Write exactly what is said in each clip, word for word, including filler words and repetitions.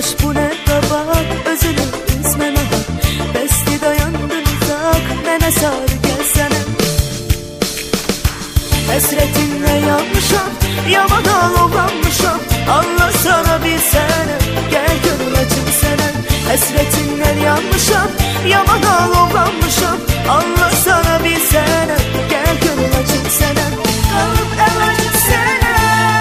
bu ne qabaq, özünü üzmə nahaq. Bəsli dayandın uzaq, mənə sarı gəlsənə. Həsrətinlə yanmışam, yaman alovlanmışam. Allah sana bir sənə, gəl gönül açım sənə. Həsrətinlə yanmışam, yaman alovlanmışam. Allah sana bir sənə, gəl gönül açım sənə. Qalıb əlacım sənə,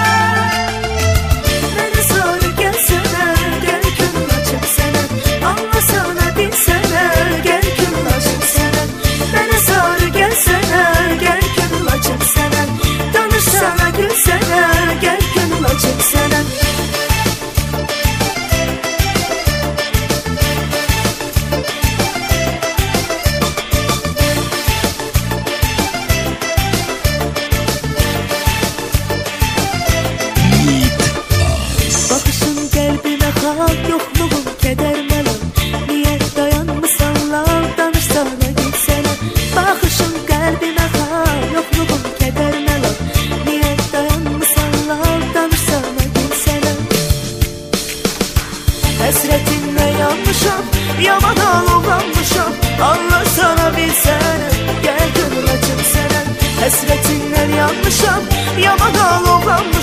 mənə sarı gəlsənə, gəl gönül açım sənə. Allah sana bir sənə, gəl gönül açım sənə. Mənə sarı gəlsənə, gəl gönül açım sənə. Danışsana gülsənə, gəl gönül açım sənə. Baxışın qəlbimə xal, yoxluğun kədər məlam. Niyə dayanmısan lan, danışsana gülsənə. Baxışın qəlbimə xal, yoxluğun kədər məlam. Niyə dayanmısan lan, danışsana gülsənə. Həsrətinlə yanmışam, yaman alovlanmışam. Allah sana bir sənə, gəl gönül açım sənə. Həsrətinlə yanmışam, yaman alovlanmışam.